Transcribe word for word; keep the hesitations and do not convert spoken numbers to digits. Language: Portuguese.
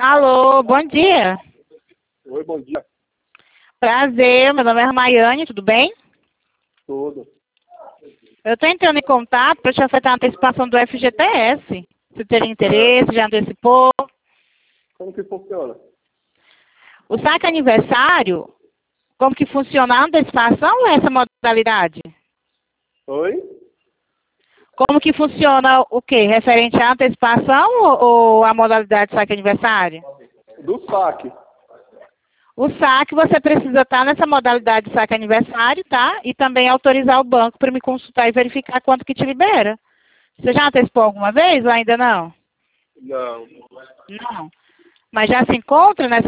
Alô, bom dia. Oi, bom dia. Prazer, meu nome é Maiane, tudo bem? Tudo. Eu estou entrando em contato para te afetar a antecipação do F G T S. Se teria interesse, já antecipou. Como que funciona? O saque aniversário, como que funciona a antecipação ou essa modalidade? Oi? Como que funciona o quê? Referente à antecipação ou, ou à modalidade de saque aniversário? Do saque. O saque, você precisa estar nessa modalidade de saque aniversário, tá? E também autorizar o banco para me consultar e verificar quanto que te libera. Você já antecipou alguma vez ou ainda não? Não. Não. Mas já se encontra nessa